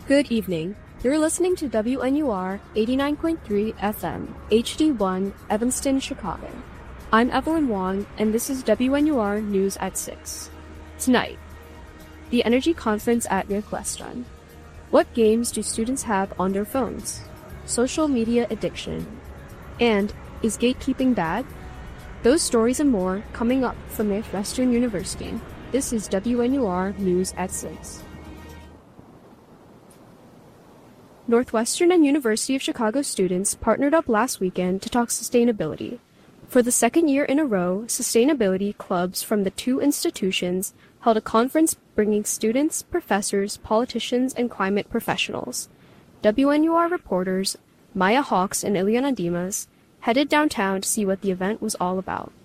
Good evening. You're listening to WNUR 89.3 FM, HD1, Evanston, Chicago. I'm Evelyn Wong, and this is WNUR News at 6. Tonight, the Energy Conference at Northwestern. What games do students have on their phones? Social media addiction. And is gatekeeping bad? Those stories and more coming up from Northwestern University. This is WNUR News at 6. Northwestern and University of Chicago students partnered up last weekend to talk sustainability. For the second year in a row, sustainability clubs from the two institutions held a conference bringing students, professors, politicians, and climate professionals. WNUR reporters Maya Hawks and Ileana Dimas headed downtown to see what the event was all about.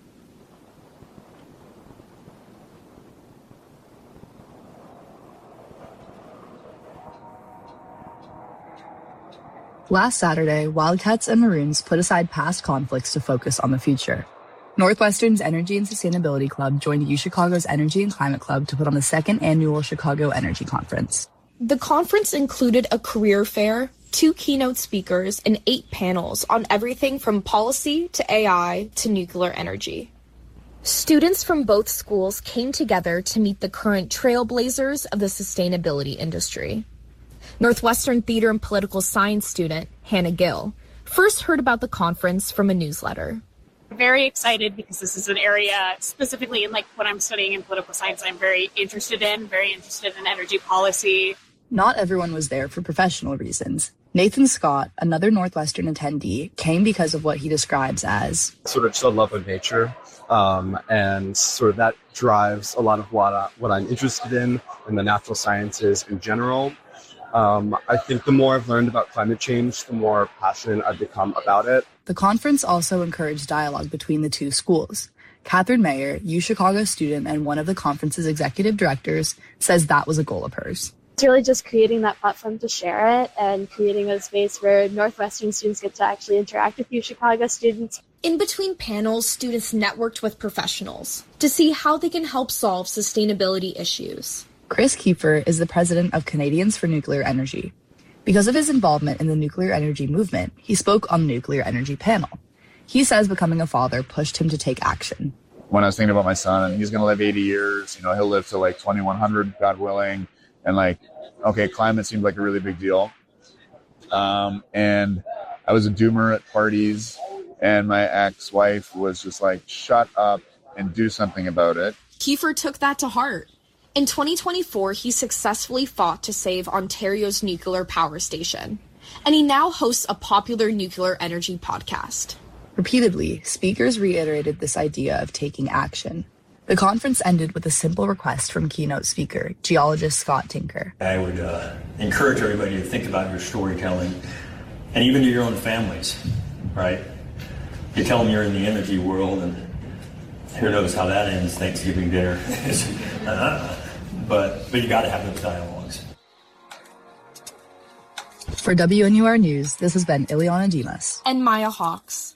Last Saturday, Wildcats and Maroons put aside past conflicts to focus on the future. Northwestern's Energy and Sustainability Club joined UChicago's Energy and Climate Club to put on the second annual Chicago Energy Conference. The conference included a career fair, 2 keynote speakers, and 8 panels on everything from policy to AI to nuclear energy. Students from both schools came together to meet the current trailblazers of the sustainability industry. Northwestern Theater and Political Science student Hannah Gill first heard about the conference from a newsletter. Very excited because this is an area, specifically in what I'm studying in political science, I'm very interested in energy policy. Not everyone was there for professional reasons. Nathan Scott, another Northwestern attendee, came because of what he describes as sort of just a love of nature, and sort of that drives a lot of what I'm interested in the natural sciences in general. I think the more I've learned about climate change, the more passionate I've become about it. The conference also encouraged dialogue between the two schools. Catherine Mayer, UChicago student and one of the conference's executive directors, says that was a goal of hers. It's really just creating that platform to share it and creating a space where Northwestern students get to actually interact with UChicago students. In between panels, students networked with professionals to see how they can help solve sustainability issues. Chris Kiefer is the president of Canadians for Nuclear Energy. Because of his involvement in the nuclear energy movement, he spoke on the nuclear energy panel. He says becoming a father pushed him to take action. When I was thinking about my son, and he's going to live 80 years, he'll live to 2100, God willing. And climate seemed like a really big deal. And I was a doomer at parties, and my ex-wife was just shut up and do something about it. Kiefer took that to heart. In 2024, he successfully fought to save Ontario's nuclear power station, and he now hosts a popular nuclear energy podcast. Repeatedly, speakers reiterated this idea of taking action. The conference ended with a simple request from keynote speaker, geologist Scott Tinker. I would encourage everybody to think about your storytelling, and even to your own families, right? You tell them you're in the energy world, and who knows how that ends, Thanksgiving dinner. But you got to have those dialogues. For WNUR News, this has been Ileana Dimas. And Maya Hawks.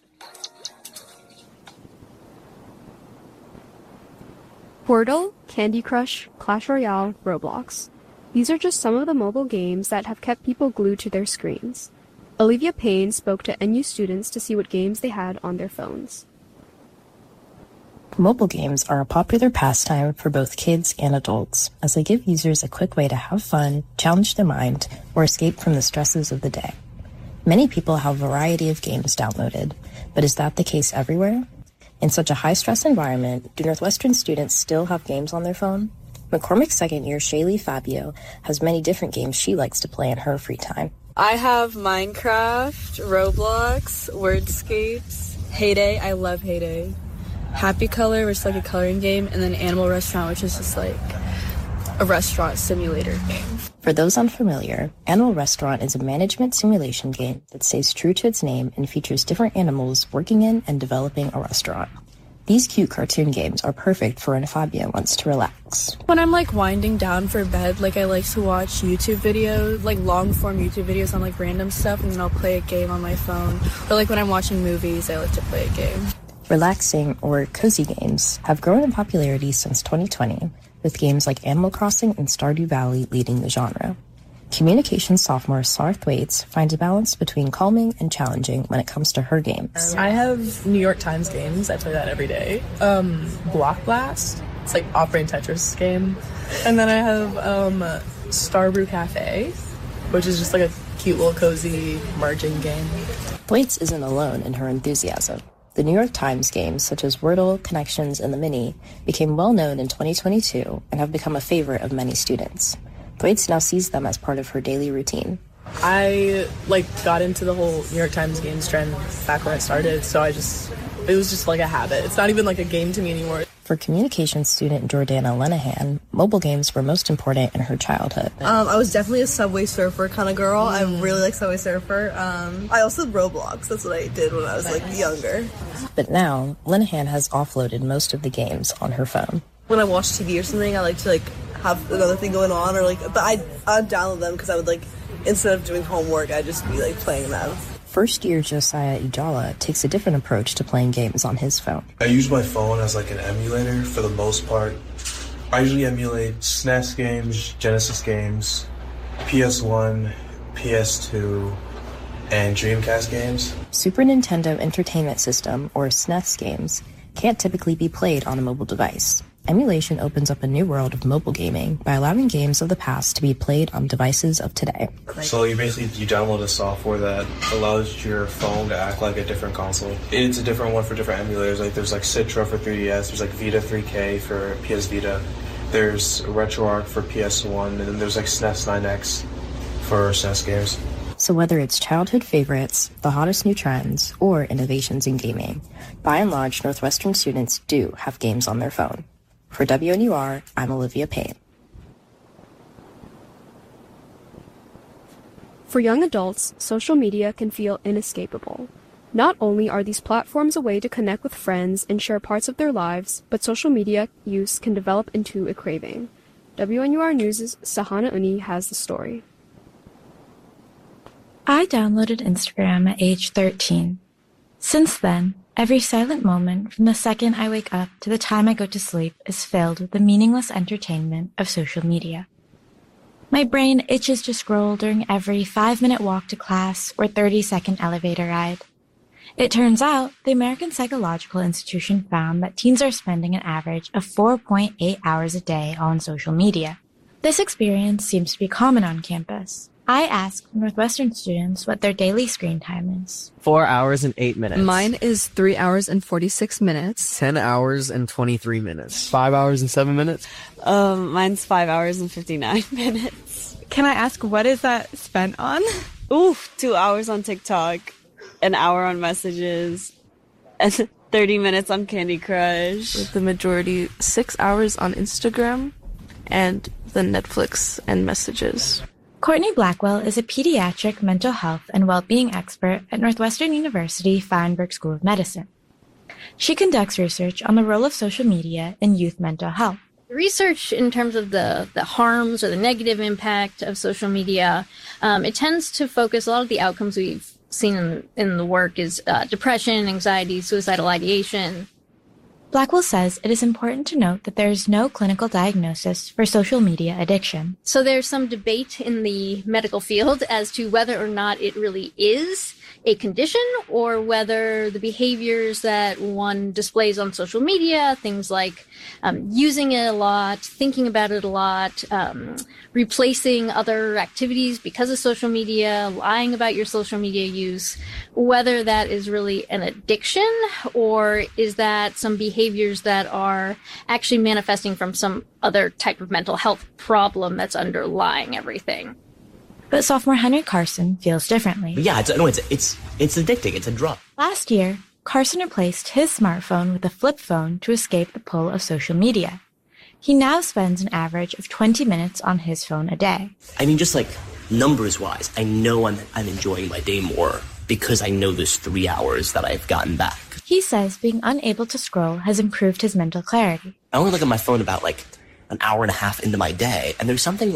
Wordle, Candy Crush, Clash Royale, Roblox. These are just some of the mobile games that have kept people glued to their screens. Olivia Payne spoke to NU students to see what games they had on their phones. Mobile games are a popular pastime for both kids and adults, as they give users a quick way to have fun, challenge their mind, or escape from the stresses of the day. Many people have a variety of games downloaded, but is that the case everywhere? In such a high-stress environment, do Northwestern students still have games on their phone? McCormick's second year, Shaylee Fabio, has many different games she likes to play in her free time. I have Minecraft, Roblox, Wordscapes, Heyday. I love Heyday. Happy Color, which is a coloring game, and then Animal Restaurant, which is just a restaurant simulator game. For those unfamiliar, Animal Restaurant is a management simulation game that stays true to its name and features different animals working in and developing a restaurant. These cute cartoon games are perfect for when Fabio wants to relax. When I'm winding down for bed, I like to watch YouTube videos, long-form YouTube videos on random stuff, and then I'll play a game on my phone. Or when I'm watching movies, I like to play a game. Relaxing or cozy games have grown in popularity since 2020, with games like Animal Crossing and Stardew Valley leading the genre. Communications sophomore Sarah Thwaites finds a balance between calming and challenging when it comes to her games. I have New York Times games. I play that every day. Block Blast. It's like Operating Tetris game. And then I have Starbrew Cafe, which is just like a cute little cozy merging game. Thwaites isn't alone in her enthusiasm. The New York Times games, such as Wordle, Connections, and The Mini, became well known in 2022 and have become a favorite of many students. Thwaites now sees them as part of her daily routine. I got into the whole New York Times games trend back when I started, so it was just like a habit. It's not even like a game to me anymore. For communications student Jordana Lenahan, mobile games were most important in her childhood. I was definitely a Subway Surfer kind of girl. I really like Subway Surfer. I also did Roblox. That's what I did when I was younger. But now, Lenahan has offloaded most of the games on her phone. When I watch TV or something, I like to have another thing going on, but I'd download them because I would instead of doing homework, I'd just be playing them. First year Josiah Ijala takes a different approach to playing games on his phone. I use my phone as an emulator for the most part. I usually emulate SNES games, Genesis games, PS1, PS2, and Dreamcast games. Super Nintendo Entertainment System, or SNES games, can't typically be played on a mobile device. Emulation opens up a new world of mobile gaming by allowing games of the past to be played on devices of today. So you download a software that allows your phone to act like a different console. It's a different one for different emulators. There's Citra for 3DS, there's Vita 3K for PS Vita, there's RetroArch for PS1, and then there's SNES 9X for SNES games. So whether it's childhood favorites, the hottest new trends, or innovations in gaming, by and large, Northwestern students do have games on their phone. For WNUR, I'm Olivia Payne. For young adults, social media can feel inescapable. Not only are these platforms a way to connect with friends and share parts of their lives, but social media use can develop into a craving. WNUR News' Sahana Uni has the story. I downloaded Instagram at age 13. Since then, every silent moment from the second I wake up to the time I go to sleep is filled with the meaningless entertainment of social media. My brain itches to scroll during every 5-minute walk to class or 30-second elevator ride. It turns out the American Psychological Institution found that teens are spending an average of 4.8 hours a day on social media. This experience seems to be common on campus. I asked Northwestern students what their daily screen time is. 4 hours and 8 minutes. Mine is 3 hours and 46 minutes. 10 hours and 23 minutes. 5 hours and 7 minutes. Mine's 5 hours and 59 minutes. Can I ask, what is that spent on? 2 hours on TikTok, an hour on messages, and 30 minutes on Candy Crush. With the majority, 6 hours on Instagram, and the Netflix and messages. Courtney Blackwell is a pediatric mental health and well-being expert at Northwestern University Feinberg School of Medicine. She conducts research on the role of social media in youth mental health. Research in terms of the harms or the negative impact of social media, it tends to focus, a lot of the outcomes we've seen in the work is depression, anxiety, suicidal ideation. Blackwell says it is important to note that there is no clinical diagnosis for social media addiction. So there's some debate in the medical field as to whether or not it really is a condition or whether the behaviors that one displays on social media, things like using it a lot, thinking about it a lot, replacing other activities because of social media, lying about your social media use, whether that is really an addiction or is that some behaviors that are actually manifesting from some other type of mental health problem that's underlying everything. But sophomore Henry Carson feels differently. Yeah, it's addicting. It's a drug. Last year, Carson replaced his smartphone with a flip phone to escape the pull of social media. He now spends an average of 20 minutes on his phone a day. I mean, just numbers-wise, I know I'm enjoying my day more because I know there's 3 hours that I've gotten back. He says being unable to scroll has improved his mental clarity. I only look at my phone about an hour and a half into my day, and there's something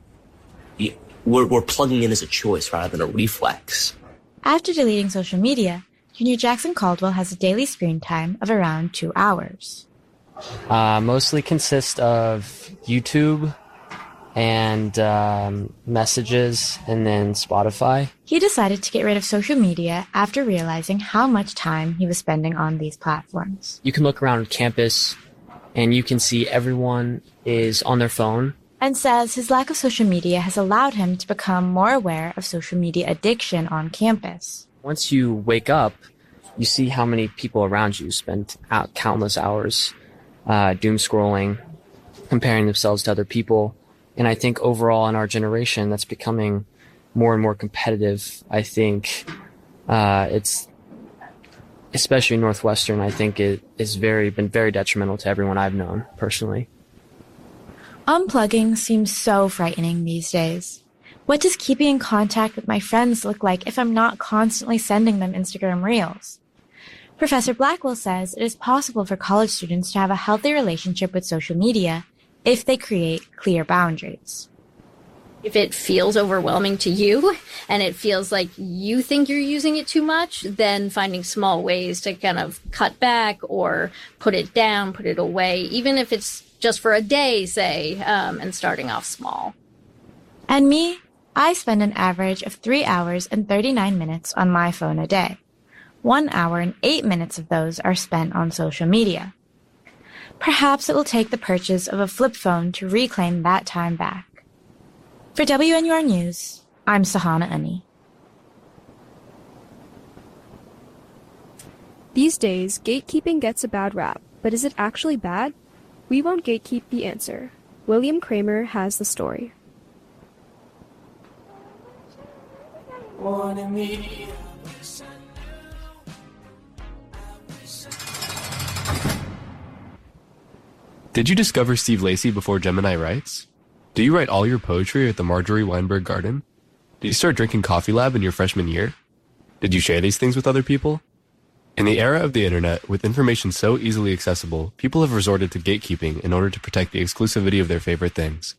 we're plugging in as a choice rather than a reflex. After deleting social media, Junior Jackson Caldwell has a daily screen time of around 2 hours. Mostly consist of YouTube, and messages, and then Spotify. He decided to get rid of social media after realizing how much time he was spending on these platforms. You can look around campus and you can see everyone is on their phone. And says his lack of social media has allowed him to become more aware of social media addiction on campus. Once you wake up, you see how many people around you spend countless hours doom scrolling, comparing themselves to other people. And I think overall in our generation, that's becoming more and more competitive. I think it's, especially Northwestern, I think it has been very detrimental to everyone I've known personally. Unplugging seems so frightening these days. What does keeping in contact with my friends look like if I'm not constantly sending them Instagram reels? Professor Blackwell says it is possible for college students to have a healthy relationship with social media if they create clear boundaries. If it feels overwhelming to you and it feels like you think you're using it too much, then finding small ways to kind of cut back or put it down, put it away, even if it's just for a day, say, and starting off small. And me, I spend an average of 3 hours and 39 minutes on my phone a day. 1 hour and 8 minutes of those are spent on social media. Perhaps it will take the purchase of a flip phone to reclaim that time back. For WNUR News, I'm Sahana Ani. These days, gatekeeping gets a bad rap, but is it actually bad? We won't gatekeep the answer. William Kramer has the story. Did you discover Steve Lacy before Gemini Writes? Do you write all your poetry at the Marjorie Weinberg Garden? Did you start drinking Coffee Lab in your freshman year? Did you share these things with other people? In the era of the internet, with information so easily accessible, people have resorted to gatekeeping in order to protect the exclusivity of their favorite things.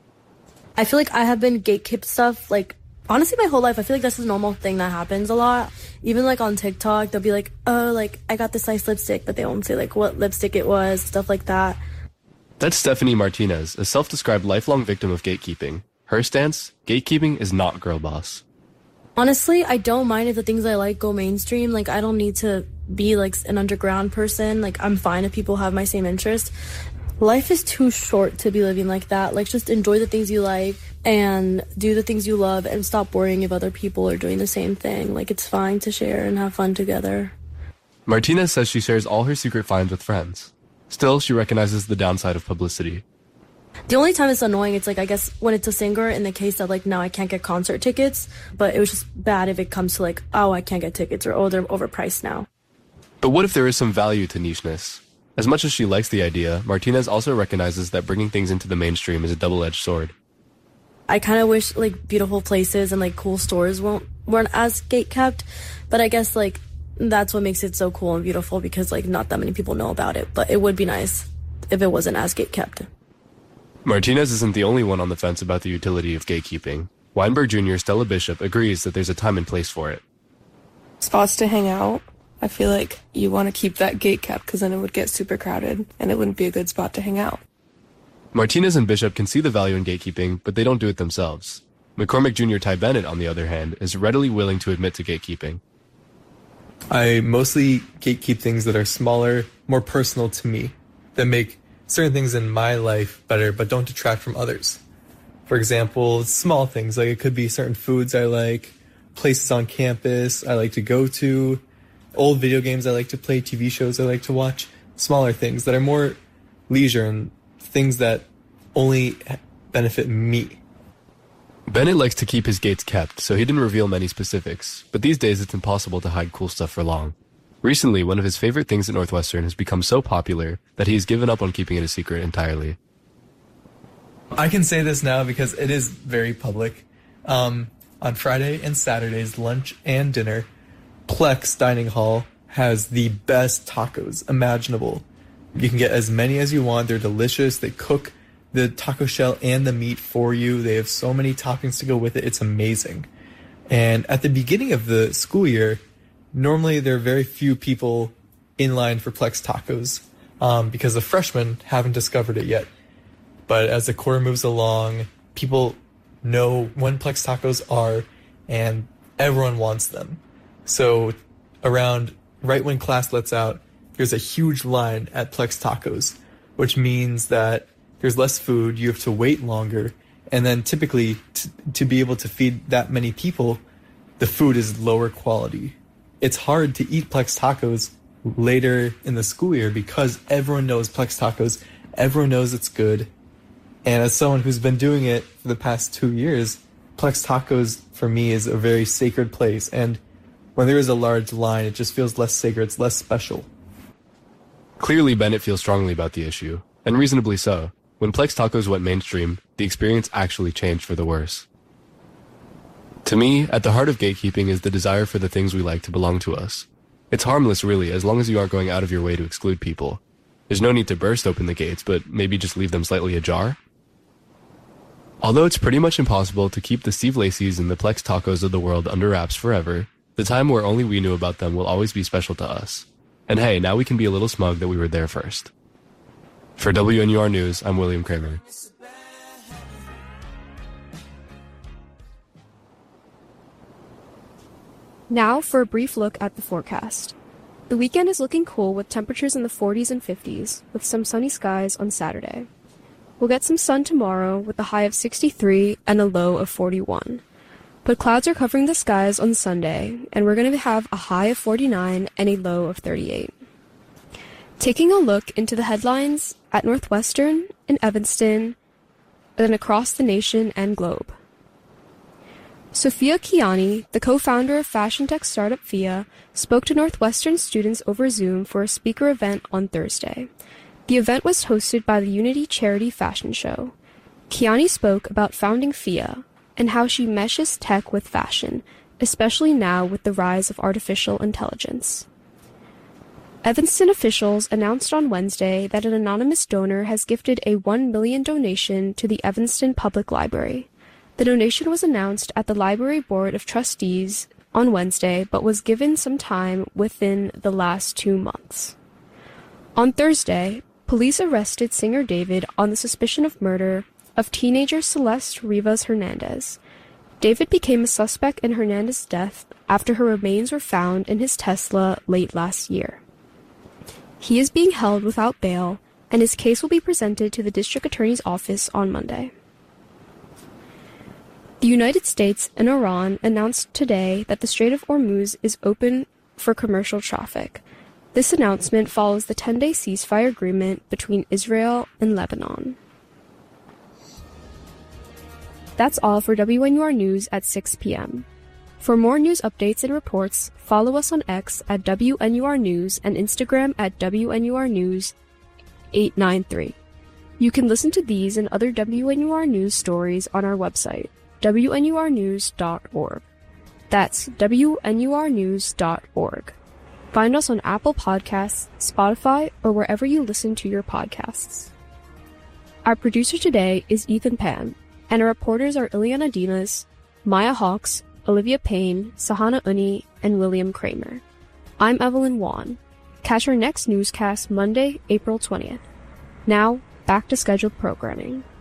I feel like I have been gatekept stuff, like, honestly my whole life. I feel like that's a normal thing that happens a lot. Even like on TikTok, they'll be like, oh, like, I got this nice lipstick, but they won't say like what lipstick it was, stuff like that. That's Stephanie Martinez, a self-described lifelong victim of gatekeeping. Her stance, gatekeeping is not girl boss. Honestly, I don't mind if the things I like go mainstream. Like, I don't need to be like an underground person. Like, I'm fine if people have my same interest. Life is too short to be living like that. Like, just enjoy the things you like and do the things you love and stop worrying if other people are doing the same thing. Like, it's fine to share and have fun together. Martinez says she shares all her secret finds with friends. Still, she recognizes the downside of publicity. The only time it's annoying, it's like, I guess, when it's a singer, in the case that, like, now I can't get concert tickets, but it was just bad if it comes to, like, oh, I can't get tickets, or, oh, they're overpriced now. But what if there is some value to nicheness? As much as she likes the idea, Martinez also recognizes that bringing things into the mainstream is a double-edged sword. I kind of wish, like, beautiful places and, like, cool stores weren't as gatekept, but I guess, like, that's what makes it so cool and beautiful, because, like, not that many people know about it, but it would be nice if it wasn't as gatekept. Martinez isn't the only one on the fence about the utility of gatekeeping. Weinberg Jr. Stella Bishop agrees that there's a time and place for it. Spots to hang out. I feel like you want to keep that gate kept because then it would get super crowded and it wouldn't be a good spot to hang out. Martinez and Bishop can see the value in gatekeeping, but they don't do it themselves. McCormick Jr. Ty Bennett, on the other hand, is readily willing to admit to gatekeeping. I mostly gatekeep things that are smaller, more personal to me, that make certain things in my life better, but don't detract from others. For example, small things, like it could be certain foods I like, places on campus I like to go to, old video games I like to play, TV shows I like to watch, smaller things that are more leisure and things that only benefit me. Bennett likes to keep his gates kept, so he didn't reveal many specifics, but these days it's impossible to hide cool stuff for long. Recently, one of his favorite things at Northwestern has become so popular that he has given up on keeping it a secret entirely. I can say this now because it is very public. On Friday and Saturdays, lunch and dinner, Plex Dining Hall has the best tacos imaginable. You can get as many as you want. They're delicious. They cook the taco shell and the meat for you. They have so many toppings to go with it. It's amazing. And at the beginning of the school year, normally there are very few people in line for Plex tacos because the freshmen haven't discovered it yet. But as the quarter moves along, people know when Plex tacos are, and everyone wants them. So around right when class lets out, there's a huge line at Plex tacos, which means that there's less food, you have to wait longer, and then typically to be able to feed that many people, the food is lower quality. It's hard to eat Plex tacos later in the school year because everyone knows Plex tacos, everyone knows it's good. And as someone who's been doing it for the past 2 years, Plex tacos for me is a very sacred place. And when there is a large line, it just feels less sacred, it's less special. Clearly, Bennett feels strongly about the issue, and reasonably so. When Plex tacos went mainstream, the experience actually changed for the worse. To me, at the heart of gatekeeping is the desire for the things we like to belong to us. It's harmless, really, as long as you aren't going out of your way to exclude people. There's no need to burst open the gates, but maybe just leave them slightly ajar. Although it's pretty much impossible to keep the Steve Lacey's and the Plex tacos of the world under wraps forever, the time where only we knew about them will always be special to us. And hey, now we can be a little smug that we were there first. For WNUR News, I'm William Kramer. Now for a brief look at the forecast. The weekend is looking cool with temperatures in the 40s and 50s, with some sunny skies on Saturday. We'll get some sun tomorrow with a high of 63 and a low of 41. But clouds are covering the skies on Sunday, and we're going to have a high of 49 and a low of 38. Taking a look into the headlines at Northwestern, in Evanston, and across the nation and globe. Sophia Kiani, the co-founder of fashion tech startup Fia, spoke to Northwestern students over Zoom for a speaker event on Thursday. The event was hosted by the Unity Charity Fashion Show. Kiani spoke about founding Fia and how she meshes tech with fashion, especially now with the rise of artificial intelligence. Evanston officials announced on Wednesday that an anonymous donor has gifted a $1 million donation to the Evanston Public Library. The donation was announced at the Library Board of Trustees on Wednesday, but was given some time within the last 2 months. On Thursday, police arrested singer David on the suspicion of murder of teenager Celeste Rivas Hernandez. David became a suspect in Hernandez's death after her remains were found in his Tesla late last year. He is being held without bail, and his case will be presented to the district attorney's office on Monday. The United States and Iran announced today that the Strait of Hormuz is open for commercial traffic. This announcement follows the 10-day ceasefire agreement between Israel and Lebanon. That's all for WNUR News at 6 p.m. For more news updates and reports, follow us on X at WNUR News and Instagram at WNUR News 893. You can listen to these and other WNUR News stories on our website, WNURnews.org. That's WNURnews.org. Find us on Apple Podcasts, Spotify, or wherever you listen to your podcasts. Our producer today is Ethan Pan, and our reporters are Ileana Dinas, Maya Hawks, Olivia Payne, Sahana Uni, and William Kramer. I'm Evelyn Wan. Catch our next newscast Monday, April 20th. Now, back to scheduled programming.